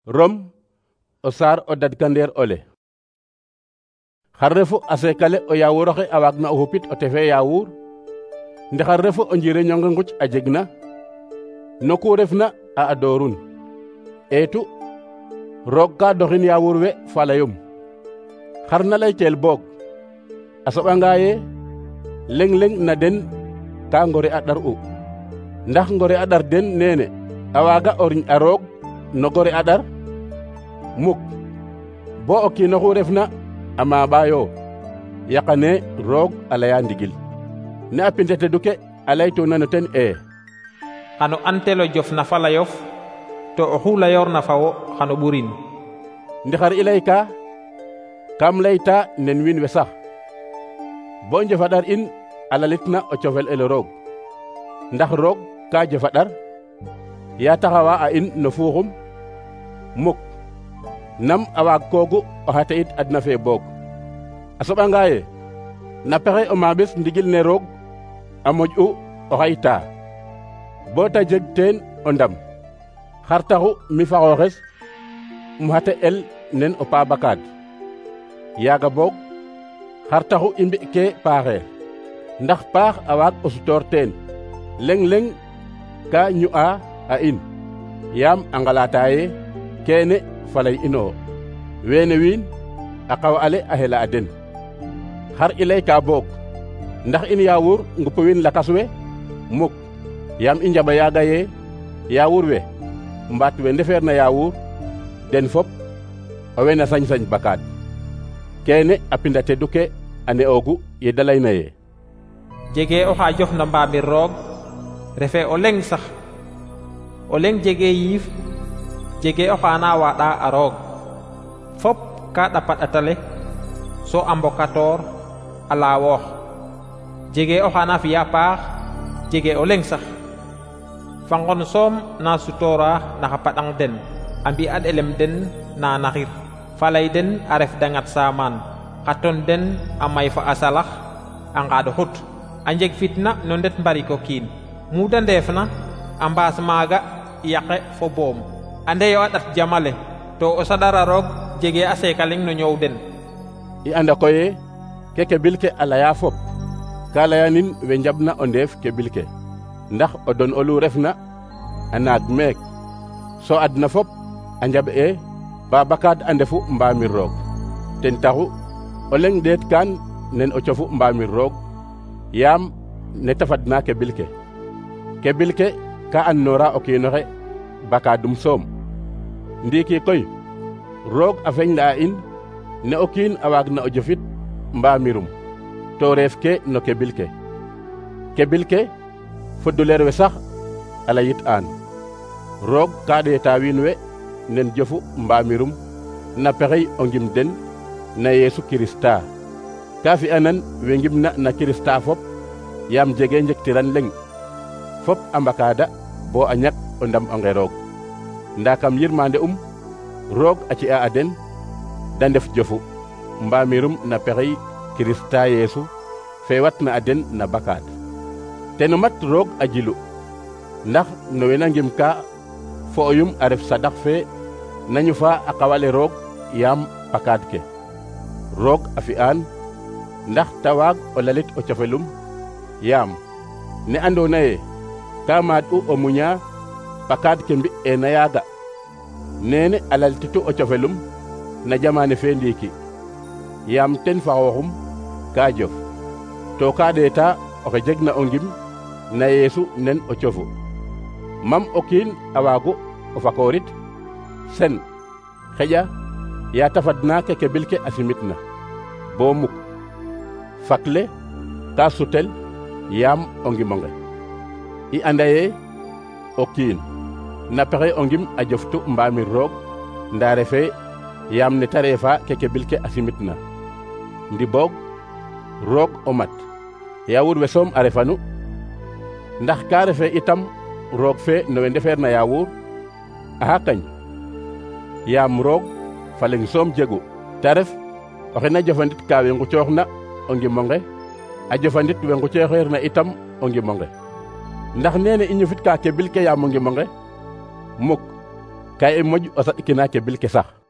Rom o saar o dadkandeer ole. Xar refu a seekale o yaawur oxe a waagna o xupit o tefe yaawur nde xar refu o njiriñonge nguc a jegna no ku refna a adoorun eetu roog ka doxin yaawur we fa layum. Xar na lay teel boog a soɓanga ye leŋ-leŋ na den ka ngore a ɗar'u ndax ngore a ɗar den neene a waaga o riñ a roog no gore a ɗar muk bo o kiinoxu refna a maaɓaayo yaqane roog a laya ndigil ne a pindete duke a laytuna no ten xano antelo jof na fa layof to oxu layoorna fa wo xano ɓurin. Ndaxar i layka kam layta nen wiin we sax bo njofaɗar in a lalitna o cofel ele roog ndax roog ka jofaɗar ya taxawa a in no fuuxum muk nam a waag koogu o xata it adna fe boog a soɓanga ye na pexe o maaɓes ndigil ne roog a moƴ'u o xayta bo ta jeg teen o ndam xar taxu mi fa xooxes um xata el nen o paabakaad yaaga boog xar taxu i mbi ke paaxeer ndax paax a waag o sutoor teen leŋ-leŋ ka ñu'a a in yaam a ngalata ye keene falay ino weene wiin a qaw ale a xela a den. Xar i layka boog ndax in yaawur ngupo wiin lakas we muk yaam i njaɓa yaaga ye yaawur we mbaat we ndefeer na yaawur den fop owe na sañ-sañ bakaad keene a pindate duke a ne'oogu ye da layna ye jege oxa jofna mbaamir roog refe o leŋ sax o leŋ jege yiif jege oxa na waaɗa a roog fop ka ɗapa ɗatale so a mbokatoor a laawoox jege oxa na fi'a paax jege o leŋ sax fa ngon soom na sutoora naxa paɗang den a mbi'a ɗelem den na naxir falay den a ref dangat saamaan xa ton den a may fa a salax a ngaad xut a njeg fitna no ndet mbariko kiin mu da ndeefna a mbaas maaga yaqe fo boom andeyo a ɗat jamale to o saɗara roog jege a seekaleng no ñoow den. I anda koye ke kebil ke a laya fop ka layanin we njaɓna o ndeef kebil ke ndax o don olu refna a naag meek so adna fop a njaɓ babakaad a ndefu mbaamir roog ten taxu o leŋ ɗeet kaan nen o cofu mbaamir roog yaam ne ta fadna kebil ke ka andnoora o kiinoxe bakaadum soom. Ndiiki koy roog a feñla a in ne o kiin a waagna o jofit mbaamirum to reef ke no kebil ke fo duleer we sax a layit aan roog ka ɗeeta wiin we nen jofu mbaamirum na pexey o ngim den na Yeesu Kirista ka fi'anan we ngimna na Kirista fop yaam jege njektiran leŋ fop a mbakaada bo a ñak o ndam onge roog ndaa kam yirmande roog a ci'a a den da ndef jofu mbaamirum na pexey Kirista Yeesu fe watna a den na bakaad teno mat roog a jilu ndax no wena ngim ka fo oyum a ref sadax fe nañu fa a qawale roog yaam bakaad ke roog a fi'aan ndax ta waag o lalit o cofelum yaam ne andoona ye ka maad'u o muña bakaad ke mbi'eena yaaga nene a laltitu o cofelum na jamane fe ndiiki yaam ten fa xooxum ka jof to ka ɗeeta oxe jegna o ngim na Yeesu nen o cofu mam o kiin a waagu o fakoorit sen xeƴa ya ta fadna ke kebil ke a simitna bo muk fakle ka sutel yaam o ngimonge i anda ye o kiin na pexe o ngim a joftu mbaamir roog ndaa refe yaam ne ta reefa ke kebil ke a simitna ndi boog roog o mat yaawur we soom a refanu ndax ka refe itam roog fe no we ndefeer na yaawur axa kañ yaam roog fa leŋ soom jegu ta ref oxe na jofandit ka we ngucooxna o ngimonge a jofandit we ngucooxeer na itam o ngimonge ndax nene i ñofit ka kebil ke yaam o ngimonge muk ka i moƴ o saɗkina ke bil ke sax.